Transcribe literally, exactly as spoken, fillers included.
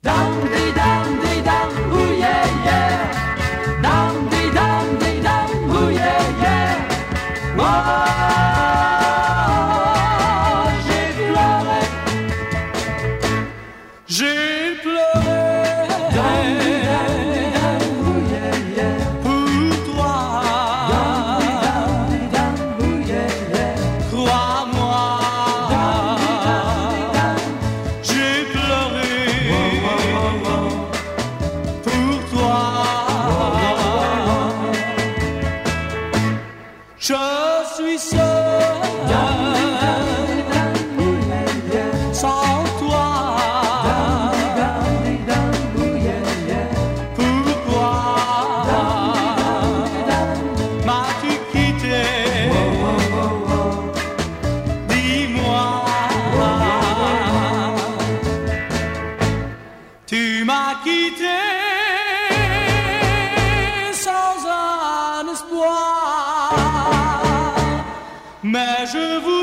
Dum dee dum dee dum, ooh yeah yeah. Dum dee dum dee dum, ooh yeah yeah. Whoa, j'ai pleuré, j'ai pleuré. Dum dee dum dee dum, ooh yeah yeah. Pour toi. Dum dee dum dee dum, ooh yeah yeah. Crois-moi. Dum dee dum dee dum, j'ai pleuré. Pour toi. Je suis seul sans toi. Pourquoi m'as-tu quitté? Dis-moi. Tu m'as quitté sans un espoir, mais je vous